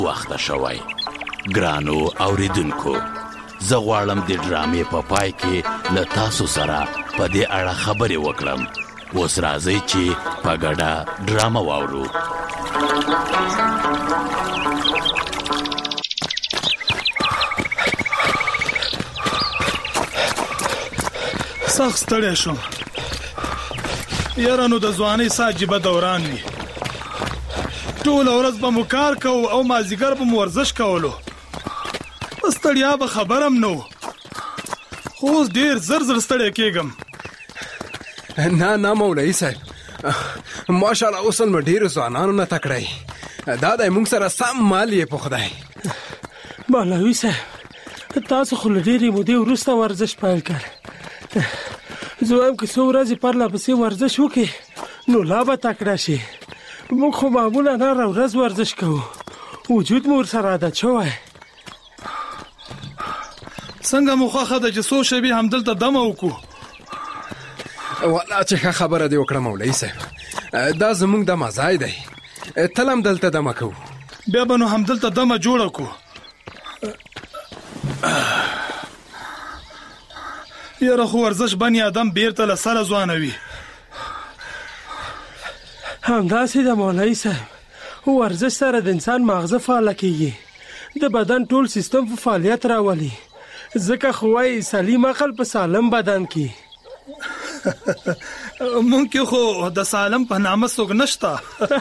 وخته شوی. ګرانو اوریدونکو، زه غواړم د ډرامې په پای کې له تاسو سره په دې اړه خبرې وکړم. اوس راځئ چې په ګډه ډرامه واورو. سخت ستړی شوم یاره. نو د ځوانۍ سا عجیبه دوران وي. ټوله ورځ به مو کار کوو او مازدیګر به مو ورزش کولو. ستړیا به خبرم نه و، خو اوس ډېر زر زر ستړی کېږم. نه مولوي صاحب، ماشاءالله اوس نو ډېرو ځوانانو نه تکړی. دا دی موږ سره سم مال یې په خدای. مولوي صاحب، تاسو خو له ډېرې مودې وروسته ورزش پیل کړ. زه وایم که څو ورځې پرله پسې ورزش وکړې نو لا به تکړه شي. موږ خو معمولا هره ورځ ورزش کوو، وجود مو ورسره عادت شوی. څنګه مو خوښه ده چې څو شېبې همدلته دمه وکړو؟ والله چې ښه خبره دې وکړه مولوي صاحب. دا زموږ دمه ځای دی، تل هم دلته دمه کوو. بیا به نو همدلته دمه جوړه کړو. یاره خو ورزش بني آدم بیرته له سره ځوانوي. همداسې ده مولوي صاحب، ورزش سره د انسان ماغزه فعاله کېږي، د بدن ټول سیستم په فعالیت راولي. ځکه خو وایي سلیم عقل په سالم بدن کې. مونږ کې خو د سالم په نامه څوک نشته.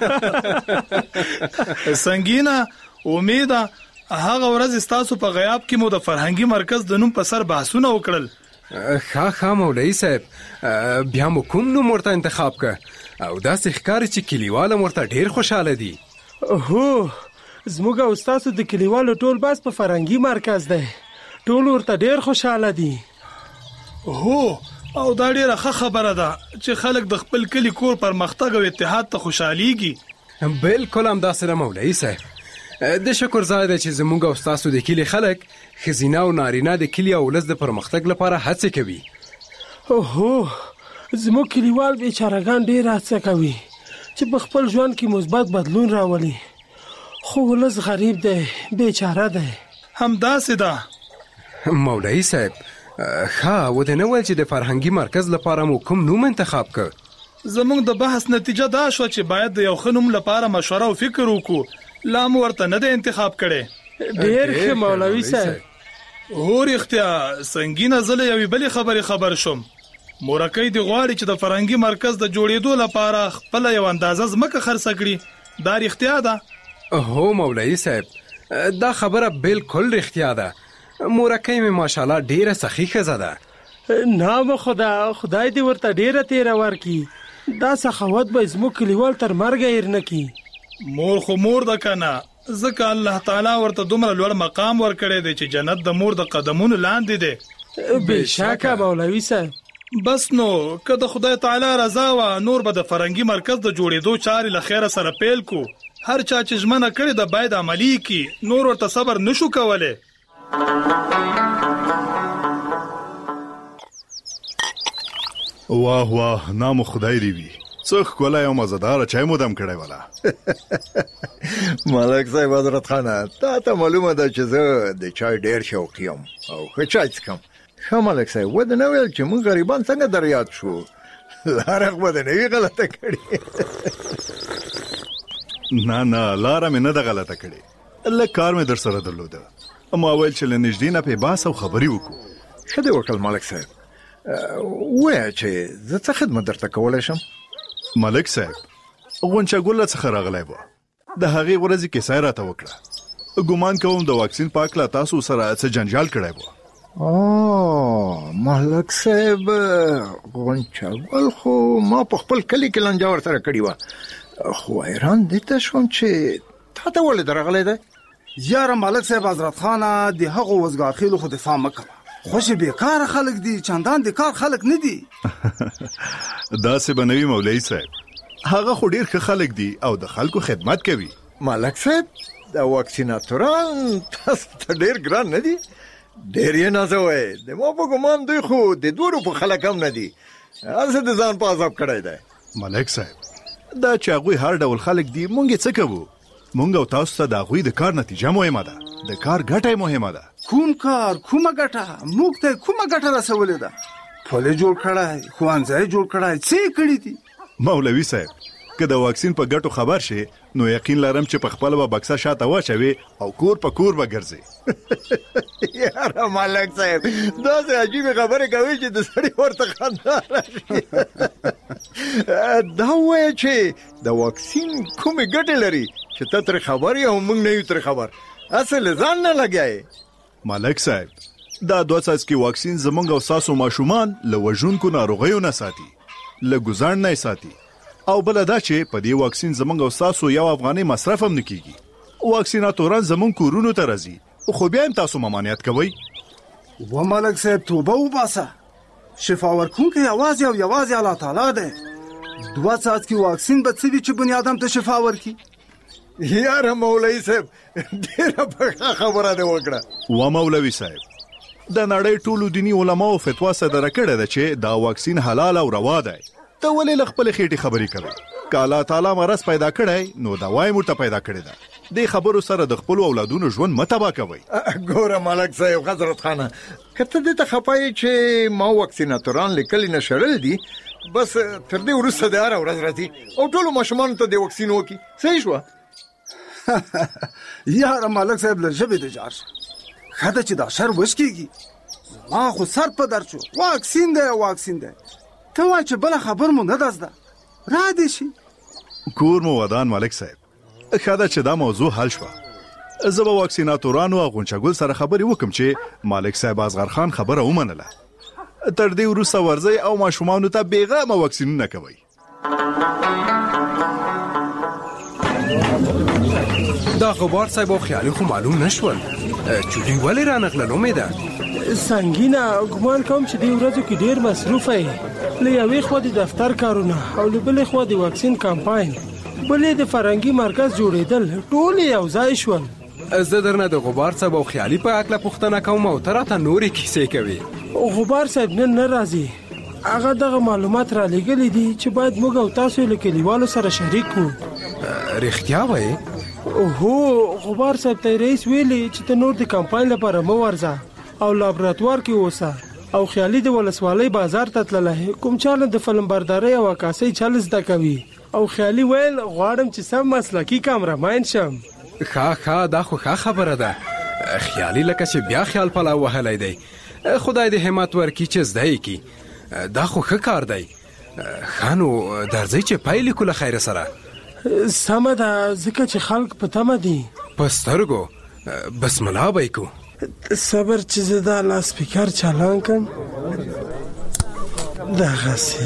سنگینه امیده، هغه ورځ ستاسو په غیاب کې مو د فرهنګي مرکز د نوم په سر بحثونه وکړل. ښه مولوي صاحب، بیا مو کوم نوم ورته انتخاب که؟ او داسې ښکاري چې کلیوال هم ورته ډېر خوشحاله دي. هو، زموږ او ستاسو د کلیوالو ټول بس په فرهنګي مرکز دی، ټول ورته ډېر خوشحاله دي. هو، او دا ډېره ښه خبره ده چې خلک د خپل کلي کور پرمختګ او اتحاد ته خوشحالیږي. بالکل همداسې ده مولوي صاحب. د شکر ځای دی چې زموږ او ستاسو د کلي خلک ښځینه او نارینه د کلي او ولس د پرمختګ لپاره هڅې کوي. هو، زموږ کلیوال بیچارهګان ډېر هڅه کوي چې په خپل ژوند کې مثبت بدلون راولي، خو ولس غریب دی، بیچاره دی. همداسې ده مولوي صاحب. ښه، ودې نه ویل چې د فرهنګي مرکز لپاره مو کوم نوم انتخاب کړ؟ زموږ د بحث نتیجه دا شوه چې باید د یو ښه نوم لپاره مشوره او فکر وکړو. لا مو ورته نه دی انتخاب کړی. ډېر ښه مولوي صاحب. هو رښتیا، سنګینه زه له یوې بلې خبرې خبر شوم. مورکۍ دې غواړي چې د فرهنګي مرکز د جوړېدو لپاره خپله یو اندازه ځمکه خرڅه کړي. دا رښتیا ده؟ هو مولوي صاحب، دا خبره بالکل رښتیا ده. مورکۍ مې ماشاءالله ډېره سخي ښځه ده. نام خدای دې ورته ډېره تیره ورکړي. دا سخاوت به زموږ کلیوال تر مرګه هېر نه کړي. مور خو مور ده که نه، ځکه الله تعالی ورته دومره لوړ مقام ورکړی دی چې جنت د مور د قدمونو لاندې دی. بېشکه مولوي صاحب. بس نو که د خدای تعالی رضا وه، نور به د فرهنګي مرکز د جوړېدو چارې له خیره سره پیل کو. هر چا چې ژمنه کړې ده باید عملي کړي، نور ورته صبر نشو کولی. واه واه، نام خدای دی وي. څه ښکلی او مزهداره چای مو دم کړی ولا. ملک صاحب حضرت خانه، تا ته معلومه ده چې زه د چای ډېر شوقي یم او ښه چای څښم. ښه ملک صاحب، ودې نه ویل چې موږ غریبان څنګه در یاد شو؟ لاره خو به دې نه وي غلطه کړې؟ نه، لاره مې نه ده غلطه کړې، لږ کار مې در سره درلوده. ما ویل چې له نږدې نه پې بحث او خبرې وکړو. ښه دې وکړل ملک صاحب. ووایه چې زه څه خدمت درته کولی شم؟ ملک صاحب، غونچه ګله څخه راغلی وه، د هغې ورځې کیسه یې راته وکړه. ګمان کوم د واکسین په هکله تاسو سره څه جنجال کړی وه. ملک صاحب، غونچه ګل خو ما په خپل کلي کې لانجه ورسره کړې وه، خو حیران دې ته شوم چې تا ته ولې درغلی دی؟ یاره ملک صاحب حضرت خانه، د هغو وزګار خېلو خو دفاع مه کوه. خوش بیکاره خلک دي، چندان د کار خلک نه دي. داسې به نه وي مولوي صاحب، هغه خو ډېر ښه خلک دي او د خلکو خدمت کوي. ملک صاحب، د واکسیناتوران تاسو ته ډېر ګران نه دي؟ ډېر یې نازوئ. د ما په ګمان دوی خو د 2 روپو خلک هم نه دي، هسې د ځان په عذاب کړی دی. ملک صاحب، دا چې هغوی هر ډول خلک دي، مونږ یې څه کوو؟ مونږ او تاسو ته د هغوی د کار نتیجه مهمه ده، د کار ګټه مهمه ده. کوم کار، کومه ګټه؟ موږ ته کومه ګټه رسولې ده؟ پل جوړ کړای، ښوونځی جوړ کړای، څه یې کړي دي؟ مولوي صاحب، که د واکسین په ګټو خبر شي نو یقین لرم چې په خپله به بکسه شاته واچوي او کور په کور به ګرځي. یاره ملک صاحب، داسې عجیبې خبرې کوي چې د سړي ورته خندا راشي. دا ووایه چې د واکسین کومې ګټې لري چې ته ترې خبر یې او موږ نه یو ترې خبر، اصل ځان نه لګیایې. ملک صاحب، دا 2 څاڅکي واکسین زمونږ او ستاسو ماشومان له وژونکو ناروغیو نه ساتي، له ګوزاڼ نه ساتي، او بل دا چې په دې واکسین زمونږ او ستاسو یو افغاني مصرف هم نه کیږي. واکسیناتوران زمونږ کورونو ته راځي، خو بیا هم تاسو ممانعت کوئ. و ملک صاحب توبه وباسه، شفا ورکوونکی یوازې او یوازې الله تعالی دی. 2 څاڅکي واکسین به څه وي چې بني ادم ته شفا ورکړي؟ یاره مولوي صاحب، ډېره پخه خبره دې وکړه. و مولوي صاحب، د نړۍ ټولو دیني علماو فتوا صدره کړې ده چې دا واکسین حلال او روا دی. ته ولې له خپلې خېټې خبرې کوې؟ که الله تعالی مرض پیدا کړی نو دوا یې موږ ته پیدا کړې ده. دې خبرو سره د خپلو اولادونو ژوند مه تباه کوئ. ګوره ملک صاحب، حضرت خانه، که ته دې ته خفه یې چې ما واکسیناتوران لیکلي نه شړل دي، بس تر دې وروسته د هره ورځ راځي او ټولو ماشومانو ته د واکسین وکړي. صحیح شوه؟ یاره ملک صاحب، له ژبې د جار شه، ښه ده چې دا شر وشکېږي. ما خو سر په درد شو، واکسین دی واکسین دی، ته وایه چې بله خبر مو نه ده زده، را دې شي. کور مو ودان ملک صاحب، ښه ده چې دا موضوع حل شوه. زه به واکسیناتورانو او غونچهګل سره خبرې وکم چې ملک صاحب اصغر خان خبره ومنله. تر دې وروسته ورځئ او ماشومانو ته بېغمه واکسینونه کوئ. دا غبار صاحب او خیالي خو معلوم نشول، چوټي ولې رانغلل؟ امیده سنګینه ګمان کوم چې دې ورځو کې ډېر مصروفه یې، له یوې خوا د دفتر کارونه او له بلې خوا د واکسین کمپاین، بلې د فرهنګي مرکز جوړېدل، ټول یو ځای شول. زه درنه د غبار صاحب او خیالي په هکله پوښتنه کوم او ته راته نورې کیسې کوې. غبار صاحب نن نه راځي، هغه دغه معلومات را لېږلي دي چې باید موږ او تاسو له کلیوالو سره شریک کړو. رښتیا وایې؟ هو، غبار صاحب ته رئیس ویلي چې ته نور د کمپاین لپاره مه ورځه او لابراتوار کې اوسه، او خیالي د ولسوالۍ بازار ته تللی، کوم چاله د فلم بردارۍ او عکاسۍ چل زده کوي، او خیالي ویل غواړم چې سم مسلکي کامرمین شم. ښه دا خو ښه خبره ده. خیالي لکه چې بیا خیال پلاو وهلی دی، خدای دې همت ورکړي چې زده یې کړي. دا خو ښه کار دی. ښه نو درځئ چې پیل کړو له خیره سره. سمه ده، ځکه چې خلک په تمه دي. په سترګو بسم الله به یې کړو. صبر چې زه دا لاسپیکر چالان کړم. دغسې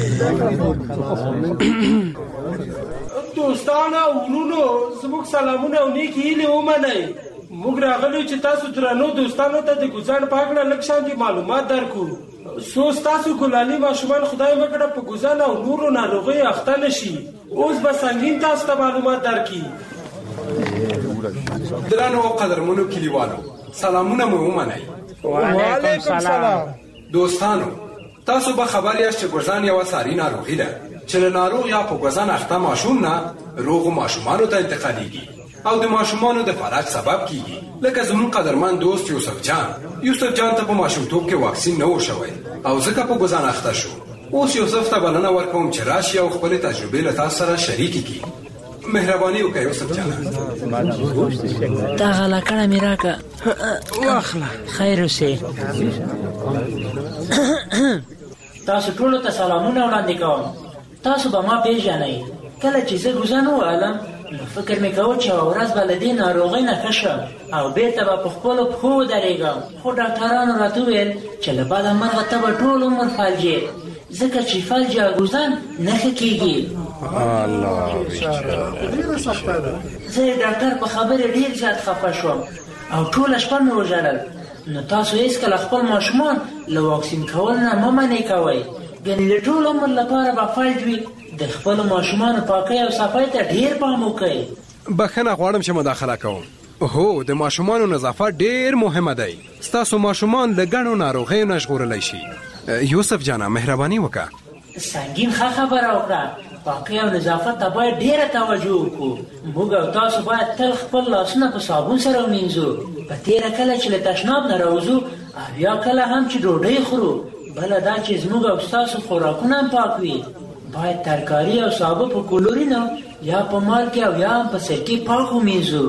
دوستانو او ورونو، زموږ سلامونه او نیکې هیلې ومنئ. موږ راغلو چې تاسو درنو دوستانو ته د ګوزاڼ په هکله لږ شانې معلومات درکړو. څو ستاسو ګلالي ماشومان خدای وکړه په ګوزاڼ او نورو ناروغیو اخته نه شي. اوس به سنګین تاسو ته معلومات درکړي. درنو او قدرمنو کلیوالو، سلامونه مو ومنئ. وعلیکم سلام. دوستانو، تاسو به خبر یاست چې ګوزاڼ یوه ساري ناروغي ده چې له ناروغ یا په ګوزاڼ اخته ماشوم نه روغو ماشومانو ته انتقالیږي او د ماشومانو د فلج سبب کیږي. لکه زموږ قدرمن دوست یوسف جان ته په ماشومتوب کې واکسین نه و شوی او ځکه په ګوزاڼ اخته شو. اوس یوسف ته بلنه ورکوم چې راشي او خپلې تجربې له تاسو سره شریکې کړي. مهرباني وکړئ یوسف جان. دا غلاکړه مې راکړه. واخله. خیر اوسې. تاسو ټولو ته سلامونه وړاندې کوم. تاسو به ما پیژنئ. کله چې زه ګوزاڼ ووهلم نو فکر مې کوه چې یوه ورځ به له دې ناروغۍ نه ښه شم او بېرته به په خپلو پښو ودرېږم، خو ډاکټرانو راته وویل چې له بده مرغه ته به ټول عمر فلج یې، ځکه چې فلج یا ګوزاڼ نه ښه کېږي. زه د ډاکټر په خبرې ډېر زیات خفه شوم او ټوله شپه مې وژړل. نو تاسو هېڅکله خپل ماشومان له واکسین کول نه مه منې کوئ، ګنې د ټول عمر لپاره به فلج وي. د خپلو ماشومانو پاکۍ او صفای ته ډېر پام وکئ. بخښنه غواړم چې مداخله کوم. هو، د ماشومانو نظافت ډېر مهمه دی. ستاسو ماشومان له ګڼو ناروغیو نه ژغورلی شي. یوسف جانه مهرباني وکړه. سنګین ښه خبره وکړه. پاکۍ او نظافت ته باید ډېره توجه وکړو. موږ او تاسو باید تل خپل لاسونه په صابون سره ومینځو. په تېره کله چې له تشناب نه راوځو او یا کله هم چې ډوډۍ خورو. بله دا چې زموږ او ستاسو خوراکونه هم پاک وي. باید ترکاري او سابه په کلورینو یا په مالګې او یا هم په سرکې پاک ومینځو.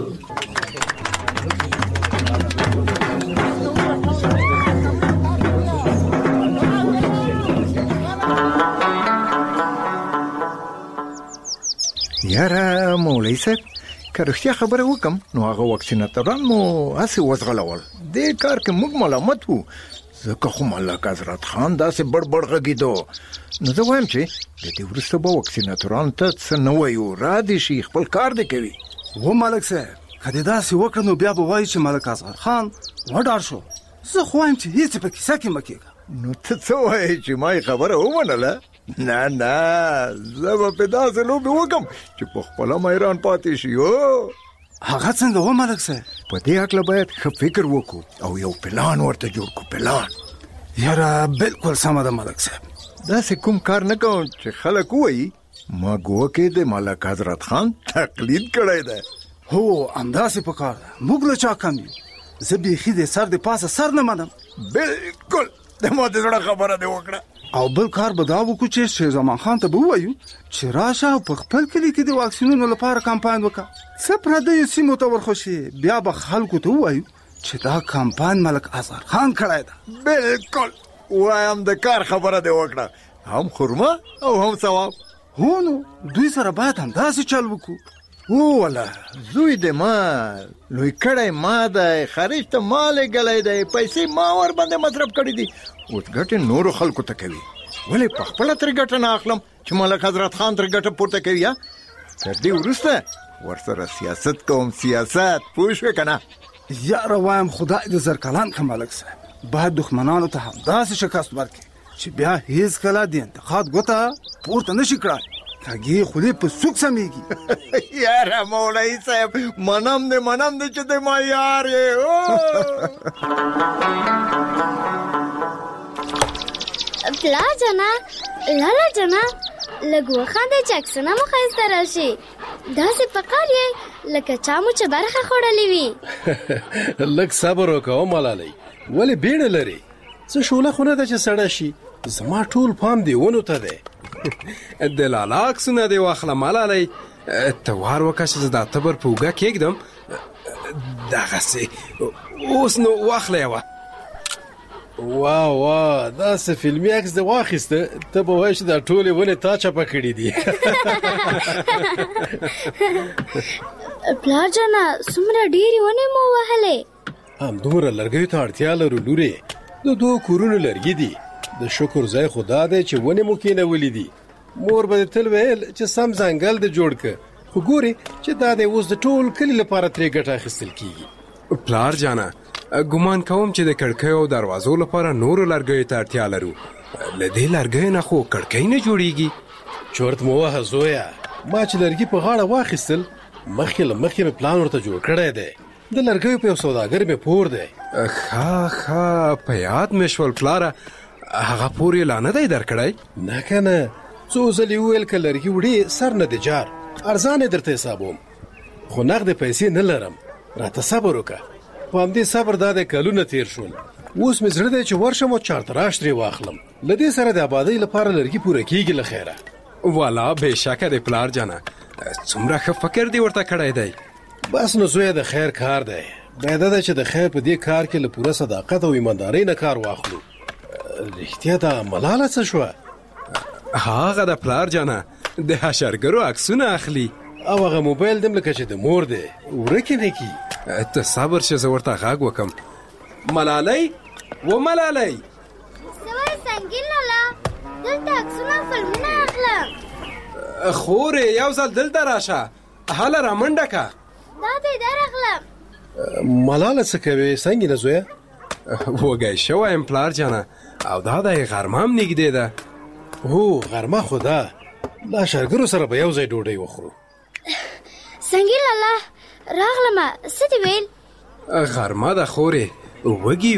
یاره مولوي صاحب که رښتیا خبره وکم نو هغه واکسیناتوران مو هسې وځغلول. دې کار کې موږ ملامت وو ځکه خو ملک حضرت خان داسې بړ غږېدو. نو زه وایم چې د دې وروسته به واکسیناتورانو ته څه نه وایو، را دې شي خپل کار دې کوي. و ملک صاحب که دې داسې وکړه نو بیا به وایي چې ملک اصغر خان وډار شو. زه خو وایم چې هېڅ په کیسه کې مه کېږه. نو ته څه وایې چې ما یې خبره ومنله؟ نه زه به په داسې لوبې وکم چې په خپله میران پاتې شي. هغه څنګه و ملک صاحب؟ په دې هکله باید ښه فکر وکړو او یو پلان ورته جوړ کړو. پلان یاره بالکل سمه ده ملک صاحب. داسې کوم کار نه کوم چې خلک ووایي ما ګوکې د ملک حضرت خان تقلید کړی ده. هو همداسې په کار ده. موږ له چا کم یو. زه بیخي د سر د پاسه سر نه منم. بالکل د ما د زړه خبره دې وکړه. او بل کار به دا وکړو چې شیر زمان خان ته به ووایو چې راشه او په خپل کلي کې د واکسینونو لپاره کمپاین وکړه. څه پردیو سیمو ته ورخوشي بیا به خلکو ته ووایو چې دا کمپاین ملک اصغر خان کړی ده. بالکل وایم د کار خبره دې وکړه. هم خرما او هم ثواب. هو نو دوی سره باید همداسې چل وکړو. واله زوی د ما لوی کړی ما دی، خارج ته ما لېږلی دی، پیسې ما ور باندې مصرف کړي دي. اوس ګټې نورو خلکو ته کوي. ولې په خپله ترې ګټه نه اخلم چې ملک حضرت خان ترې ګټه پورته کوي؟ یا تر دې وروسته ورسره سیاست کوم. سیاست پوه شوې که نه؟ یاره وایم خدای دې زر کلان که ملک صاحب باید دښمنانو ته همداسې شکست ورکړي چې بیا هیڅ کله د انتقاد ګوته پورته نشي کړای. کږې خولې په سوک سمیږي. یاره مولوي صاحب منم دې چې د ما یار یې. پلار جانا لالا جانا لږ وخانده چې عکسونه مو ښایسته راشي. داسې پکار یې لکه چا مو چې برخه خوړلې وي. لږ صبر وکړه ملالۍ، ولې بیړه لري؟ څه شوله خو نه ده چې سړه شي. زما ټول پام دې ونو ته دی. د لالا عکسونه دې واخله ملالۍ. ته وار وکړه چې زه دا تبر په اوږه کېږدم. دغسې اوس نو واخله یوه. وا داسې فلمي عکس دې واخیسته ته به وایې چې دا ټولې ونې تا چپه کړي دي. پلار جانا څومره ډېرې ونې مو وهلې؟ همدومره لرګیو ته اړتیا لرو لورې. د 2 کورونو لرګي دي. د شکر ځای خو دا دی چې ونې مو کېنولې دي. مور به دې تل ویل چې سم ځنګل دې جوړ که، خو ګورې چې دا دی اوس د ټول کلي لپاره ترې ګټه اخیستل کېږي. پلار جانا ګمان کوم چې د کړکیو او دروازو لپاره نورو لرګیو ته اړتیا لرو. له دې لرګیو نه خو کړکۍ نه جوړیږي. چورت مو وهه زویه، ما چې لرګي په غاړه واخیستل مخکې له مخکې مې پلان ورته جوړ کړی دی. د لرګیو په یو سوداګر مې پور دی. ښه په یاد مې شول پلاره. هغه پور یې لا نه دی درکړی؟ نه که نه، څو ځلې وویل که لرګي وړي سر نه دی جار، ارزان یې درته حسابوم، خو نغدې پیسې نه لرم. راته صبر وکړه. په همدې صبر دا د کلونه تیر شول. اوس مې زړه دی چې ورشم او چارتراش ترې واخلم. له دې سره د آبادۍ لپاره لرګي پوره کېږي له خیره. والا بېشکه دی پلار جانه، څومره ښه فکر دی ورته کړی دی. بس نو زویه د خیر کار دی. باید ده چې د خیر په دې کار کې له پوره صداقت او ایماندارۍ نه کار واخلو. رښتیا دا ملاله څه شوه؟ هغه د پلار جانه د حشرګرو عکسونه اخلي او هغه موبایل دم لکه چې د مور دی ورکې نه کی. ته صبر شه زه ورته غږ وکم. ملالۍ و ملالۍ سوای سنگین لالا دلته عکسونه فلمونه اخلم. خورې یو ځل دلته راشه، هله رامنډه که. دا دی در اخلم. ملاله څه کوې سنګینه زویه؟ وږی شوی یم پلار جانه، او دا د غرمه هم نږدې ده. هو غرمه خو ده، له شرګرو سره به یو ځای ډوډۍ وخورو. سنگین لالا راغلمه، څه دې ویل؟ غرمه ده خورې، وږي یو،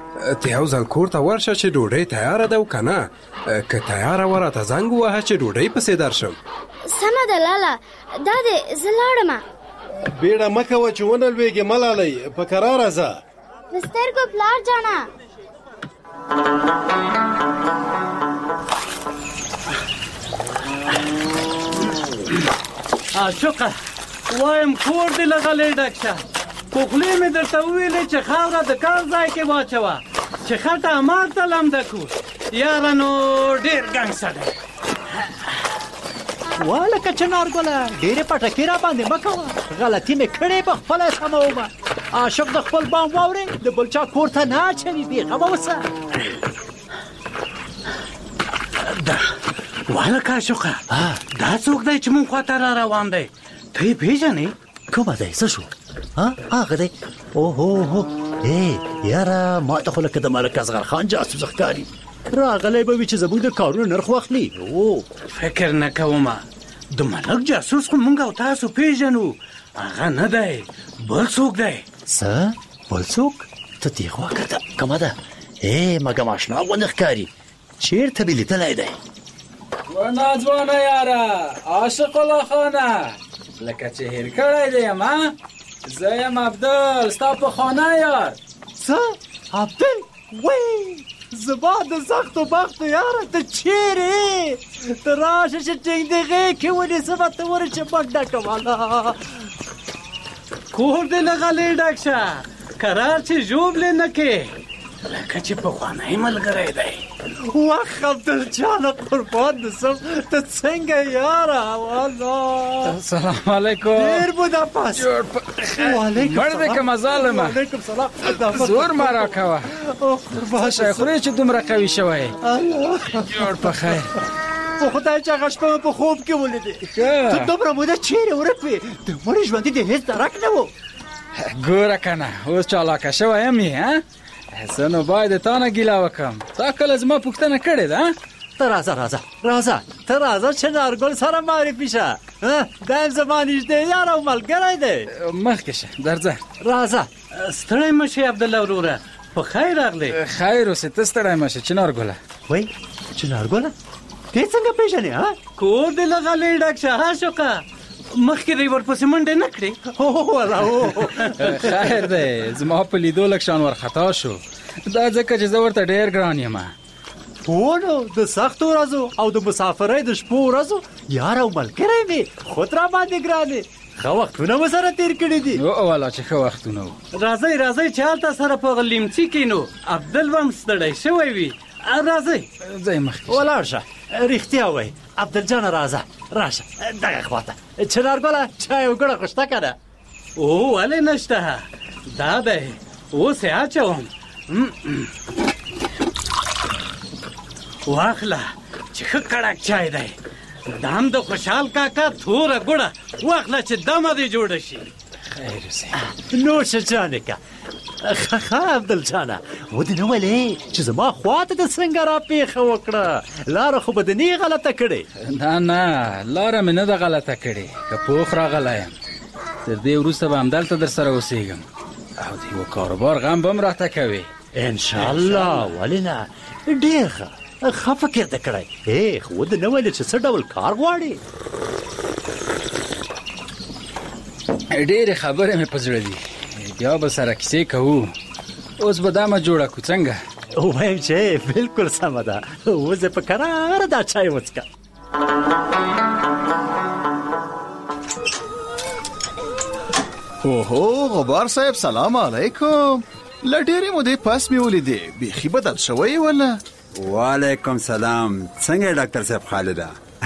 ته یو ځل کور ته ورشه چې ډوډۍ تیاره ده او که نه که تیاره وه راته زنګ ووهه چې ډوډۍ پسې درشم. سمه ده لاله، دا دی زه لاړمه. بیړه مه کوه چې ونه لوېږې ملالۍ، په کراره ځه. د سترګو پلار جانه. عاشقه وایم کور دې له غلې ډک شه. په خولې مې درته وویلې چې خاوره د کار ځای کې واچوه چې خټه ماته لمده کړو. یاره نو ډېر ګنګ سړی. والکه چنارګله ډېرې پټکې را باندې مه کوه، غلطي مې کړې په خپله سمومه. عاشق د خپل بام واورې د بل چا کور ته نه اچوي، بېغمه اوسه. والکه عاشقه دا څوک دی چې مونږ خواته را روان دی؟ ته یې پېژنې؟ کومه دی؟ څه شو؟ هغه دی؟ اوهو یاره ما ته خو لکه د ملک اصغر خان جاسوس ښکاري. راغلی به وي چې زموږ د کارونو نرخ واخلي. فکر نه کومه د ملک جاسوس خو مونږ او تاسو پېژنو. هغه نه دی، بل څوک دی. څه بل څوک؟ ته دې خوا کړه کومه ده؟ مګم اشنا غوندې ښکاري. چېرته مې لیدلی دی؟ ځوانه یاره عاشق الله خانه، لکه چې هېر کړی دی یم. زه یم عبدل، ستا په خانه یار. څه عبدل؟ وی زما د سختو بختو یاره، ته چیرې؟ ته راشه چې ټینګدغې کې ونیسمه، ته ورشه منډه کوله. کور دې له غلې ډک شه، کرار چې ژوبلې نه کې، لکه چې پخوانی ملګری دی. وخ عبدل جانه قربان دې سم، ته څنګه یاره؟ والله السلام علیکم. ډېر بودا پاس. وعلیکم مړ دې که مظالمه. وعلیکم سلام. زور مه راکوه. څه شی خورې چې دومره قوي شوی؟ جوړ په خیر. په خدای چې هغه شپه په خوب کې ولیدې. ته دومره موده چیرې ورک وې؟ د مړي ژوندي دې هېڅ درک نه و. ګوره که نه اوس چالاکه شوی یم یې. زه نو باید تا نه ګیله وکړم. تا کله زما پوښتنه کړې ده؟ ته راځه ته راځه چې نارګل سره معرفي شه. دا یم زما نږدې یار او ملګری دی. مخکې شه درځه. راځه. ستړی مه شې عبدالله وروره، په خیر راغلی. خیر اوسې، ته ستړی مه شه. چنارګله وایي چنارګله دې څنګه پېژنې؟ کور دې له غلې ډک شه عاشقه، مخکې دې ورپسې منډې نه کړې؟ خیر دی، زما په لیدو لږ شان ورخطا شو. دا ځکه چې زه ورته ډېر ګران یم. نو د سختو ورځو او د مسافرۍ د شپو ورځو یار او ملګری مې خود را باندې ګرانې. ښه وختونه مو سره تېر کړي دي. والا چې ښه وختونه وو. راځئ چې هلته سره په لیمڅي کښېنو، عبدل به هم ستړی شوی وي. راځئ. ځئ مخکې ولاړ شه. رښتیا وایي عبدل جانه، راځه راشه دغه خواته. چنارګله چای او ګوړه خو شته که نه؟ ولې نشته؟ دا دی اوس یې اچوم. واخله چې ښه کړک چای دی. دا هم د خوشحال کاکا توره ګوړه، واخله چې دمه دې جوړه شي. خیر اوسې. نوشه جانې که. ښه عبدل جانه ودې نه ولې چې زما خواته د څنګه را پیښه وکړه؟ لاره خو به دې نه غلطه کړې؟ نه لاره مې نه ده غلطه کړې، که پوخ راغلی یم. تر دې وروسته به همدلته در سره اوسېږم او د یوه کاروبار غم به هم راته کوې انشاءالله. ولې نه؟ ډېر ښه فکر دې کړی. خو ودې نه ولې چې څه ډول کار غواړې؟ ډېرې خبرې مې په زړه دي، بیا به سره کیسې کوو. اوس به دا مه جوړه کړو څنګه؟ وایم چې بلکل سمه ده. اوس په کراره دا چای وڅښه. اوهو غبار صاحب سلام علیکم. له ډېرې مودې پس مې ولیدې، بیخي بدل شوی ولا؟ وعلیکم سلام. څنګه ډاکټر صاحب خالده؟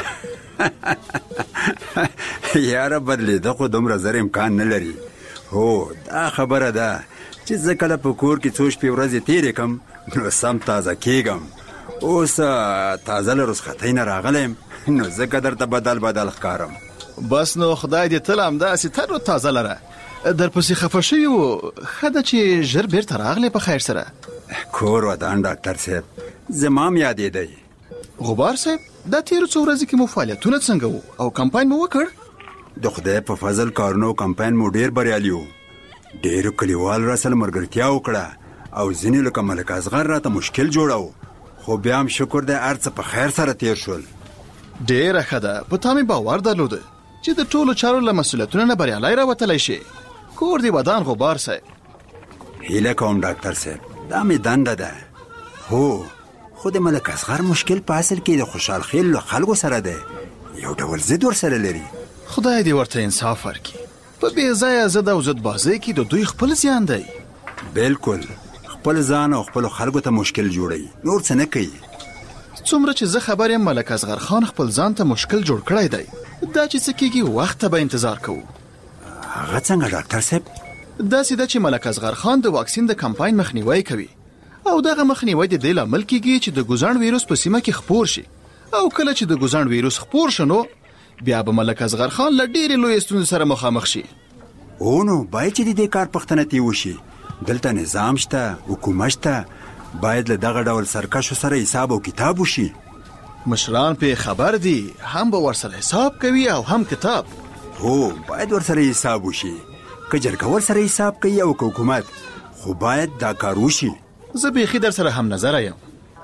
یاره بدلېده خو دومره زر امکان نه لري. هو دا خبره ده چې زه کله په کور کې څو شپې ورځې تېرې کړم نو سم تازه کېږم. اوس تازه له رخصتۍ نه راغلی یم نو ځکه درته بدل ښکارم. بس نو خدای دې تل همداسې تر و تازه لره. درپسې خفه شوي وو، ښه ده چې ژر بیرته راغلی په خیر سره. کور ودان ډاکټر صاحب، زما م یادېدی. غبار صاحب دا تېرو څو ورځې کې مو فعالیتونه څنګه وو او کمپاین مو وکړ؟ د خدای په فضل کارونو کمپاین مو ډېر بریالي وو. ډېرو کلیوالو را سره ملګرتیا وکړه او ځینې لکه ملک اصغر راته مشکل جوړاو، خو بیا هم شکر دی هر څه په خیر سره تیر شول. ډېره ښه ده، په تا مې باور درلوده چې د ټولو چارو له مسؤلیتونو نه بریالی راوتلی شي. کور دې ودان غبار صاحب. هیله کوم ډاکټر صاحب، دا مې دنده ده. هو خو د ملک اصغر مشکل په اصل کې د خوشحال خیل له خلکو سره دی، یو ډول ضد ورسره لري. خدای دې ورته انصاف ورکړي. په بې ځایه ضد او ضدبازۍ کې د دوی خپل زیان دی. بالکل، خپل ځان او خپلو خلکو ته مشکل جوړوي، نور څه نه کوي. څومره چې زه خبر یم ملک اصغر خان خپل ځان ته مشکل جوړ کړی دی. دا چې څه کېږي وخت ته به انتظار کوو. هغه څنګه ډاکټر صاحب؟ داسې ده چې ملک اصغر خان د واکسین د کمپاین مخنیوی کوي او دغه مخنیوی د دې لامل کېږي چې د ګوزڼ ویروس په سیمه کې خپور شي، او کله چې د ګوزڼ ویروس خپور شنو بیا به ملک اصغر خان له ډېرې لویې ستونزې سره مخامخ شي. او نو باید چې د دې کار پښتنه تی وشي. دلته نظام شته، حکومت شته، باید له دغه ډول سرکشو سره حساب او کتاب وشي. مشران په خبر دي، هم به ورسره حساب کوي او هم کتاب. هو باید ورسره حساب وشي، که جرګه ورسره حساب کوي او که حکومت، خو باید دا کار وشي. زه بیخي در سره هم نظره یم.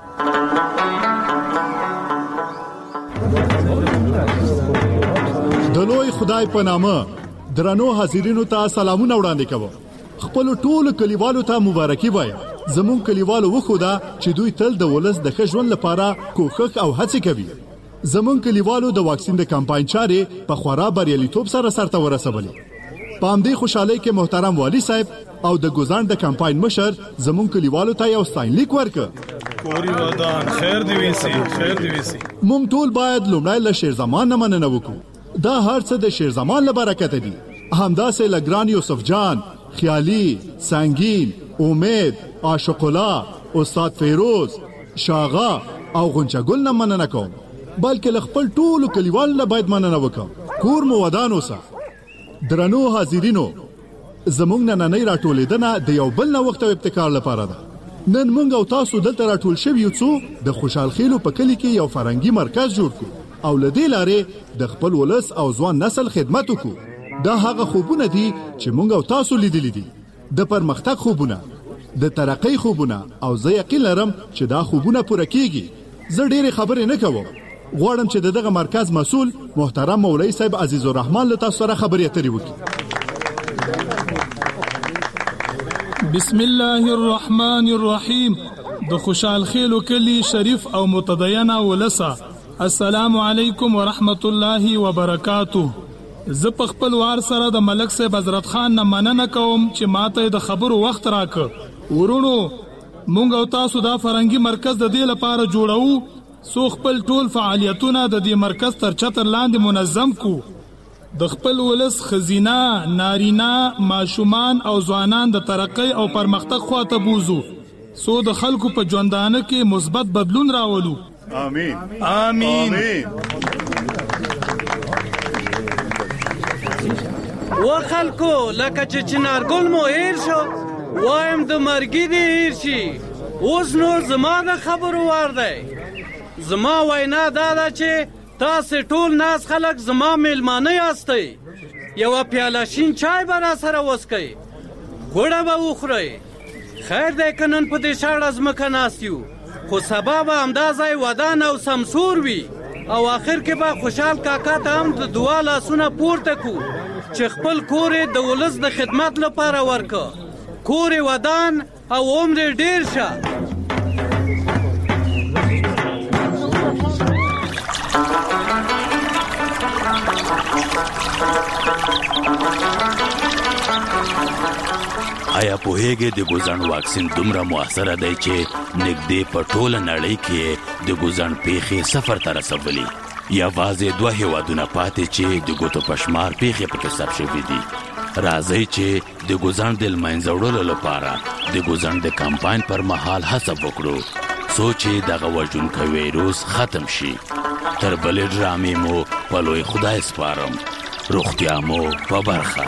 د لوی خدای په نامه درنو حاضرینو ته سلامونه وړاندې کوم. خپل ټولو کلیوالو ته مبارکي وایم. زمون کلیوالو وخوده چې دوی تل د ولس د ښه ژوند لپاره کوښښ او هڅې کوي. زمون کلیوالو د واکسین د کمپاین چارې په خورا بریالیتوب سره سرته ورسولې. په همدې خوشحالۍ کې محترم والی صاحب او د ګوزڼ د کمپاین مشر زمون کلیوالو ته یو ستاینلیک ورکړ. کوري ودان خیر دی ویسي، خیر دی ویسي. موږ ټول باید لومړی له شیرزمان نه مننه وکړو. دا هر څه د شیرزمان له برکته دي. همداسې له ګران یوسف جان، خیالي، سنگین، امید، عاشق الله، استاد فیروز، شاغا او غنچګل نه مننه کوم، بلکې له خپل ټولو کلیوالو نه باید مننه وکړم. کور مو ودان اوسه. درنو حاضرینو، زمونږ نننۍ راټولېدنه د یو بل نوښت او ابتکار لپاره ده. نن موږ او تاسو دلته راټول شوي یو څو د خوشحال خیلو په کلي کې یو فرهنګي مرکز جوړ کړو او له دې لارې د خپل ولس او ځوان نسل خدمت وکړو. دا هغه خوبونه دي چې موږ او تاسو لیدلي دي، د پرمختګ خوبونه، د ترقۍ خوبونه، او زه یقین لرم چې دا خوبونه پوره کیږي. زه ډېرې خبرې نه کوم، غواړم چې دغه مرکز مسؤل محترم مولوي صاحب عزیز الرحمن له تاسو سره خبرې اترې وکړي. بسم الله الرحمن الرحیم. د خوشحال خیلو کلی شریف او متدینه ولسه، السلام علیکم ورحمت الله وبرکاته. زه په خپل وار سره د ملک صاحب حضرت خان نه مننه کوم چې ماته د خبرو وخت راکړ. ورونو، مونږ او تاسو دا فرهنګي مرکز د دې لپاره جوړو سو خپل ټول فعالیتونه د دې مرکز تر چتر لاندې منظم کو. د خپل ولس خزینه، نارینه، ماشومان او ځوانان د ترقۍ او پرمختګ خواته بوزو، سو د خلکو په ژوندانه کې مثبت بدلون راولو. آمین آمین. و خلکو، لکه چې چنارګل مو هیر شو، وایم د مرګي دې هیر شي. اوس نو زما د خبرو وار دی. زما وینا دا ده چې تاسې ټول ناس خلک زما میلمانه یاستئ. یوه پیاله شین چای به را سره وڅښئ، ګوړه به وخورئ. خیر دی که نن په دې شاړه ځمکه ناست یو، خو سبا به همدا ځای ودان او سمسور وي، او آخر کې به خوشحال کاکا ته هم د دعا لاسونه پورته کو چې خپل کور یې د ولس د خدمت لپاره ورکه. کور یې ودان او عمر یې ډېر شه. آیا پوهیږئ د ګوزڼ واکسین دومره مؤثره دی چې نږدې په ټوله نړۍ کې د ګوزڼ پیښې صفر ته رسولي؟ یوازې 2 هیوادونه پاتې چې د ګوتو په شمار پیښې پکې ثبت شوي دي. راځئ چې د ګوزڼ د له منځه وړلو لپاره د ګوزڼ د کمپاین پر مهال هڅه وکړو څو چې دغه وژونکی ویروس ختم شي. تر بلې ډرامې مو په لوی خدای سپارم. روغتیا مو په برخه.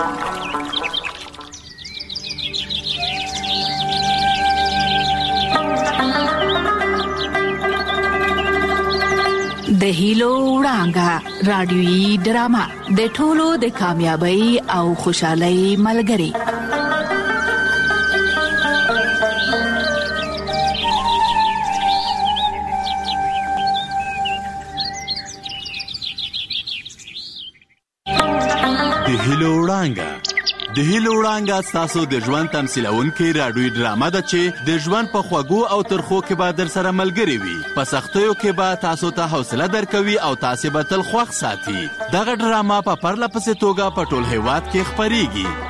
د هیلو وړانګه رادیويي ډرامه د ټولو د کامیابی او خوشحالۍ ملګری. د هیلو وړانګه ستاسو د ژوند تمثیلونکې راډیويي ډرامه ده چې د ژوند په خوږو او ترخو کې به در سره ملګرې وي. په سختیو کې به تاسو ته حوصله درکوي او تاسې به تل خوښ ساتي. دغه ډرامه په پرله پسې توګه په ټول هیواد کې خپریږي.